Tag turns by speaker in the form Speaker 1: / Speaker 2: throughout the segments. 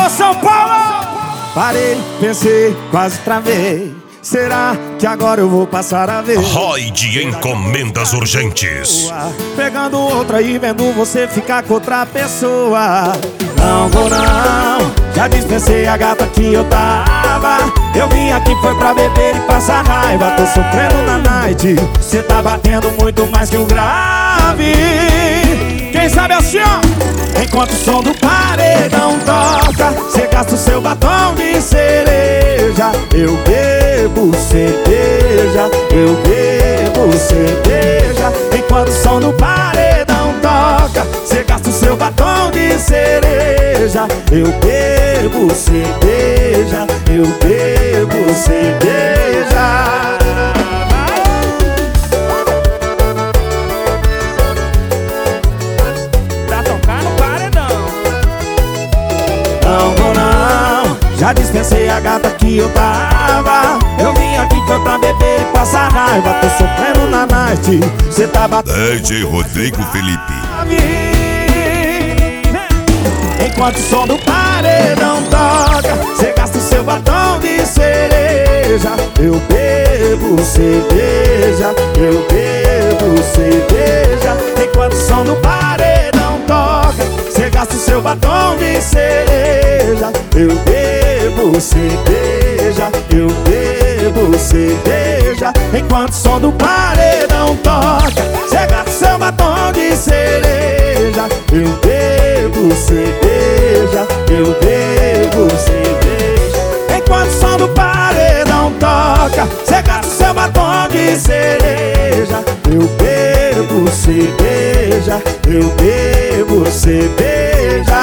Speaker 1: São Paulo!
Speaker 2: Parei, pensei, quase travei. Será que agora eu vou passar a ver?
Speaker 3: Roy de encomendas urgentes.
Speaker 2: Pegando outra e vendo você ficar com outra pessoa. Não vou não, já dispensei a gata que eu tava. Eu vim aqui foi pra beber e passar raiva. Tô sofrendo na night, cê tá batendo muito mais que o grave.
Speaker 1: Quem sabe assim, ó.
Speaker 2: Enquanto o som do paredão toca, cê gasta o seu batom de cereja. Eu bebo cerveja, eu bebo cerveja. Enquanto o som do paredão toca, cê gasta o seu batom de cereja. Eu bebo cerveja, eu bebo cerveja. Não vou não, já dispensei a gata que eu tava. Eu vim aqui foi pra beber e passar raiva. Tô sofrendo na night, cê tá batendo.
Speaker 3: DJ Rodrigo Felipe.
Speaker 2: Enquanto o som do paredão toca, cê gasta o seu batom de cereja. Eu bebo cerveja, eu bebo cerveja. Enquanto o som do paredão toca, cê gasta o seu batom de cereja. Eu bebo cerveja, eu bebo cerveja. Enquanto o som do paredão toca, cê gasta o seu batom de cereja. Eu bebo cerveja, eu bebo cerveja. Enquanto o som do paredão toca, cê gasta o seu batom de cereja. Eu bebo cerveja, eu bebo cerveja.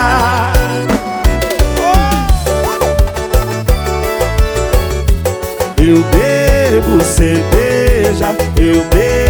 Speaker 2: Eu bebo cerveja, eu bebo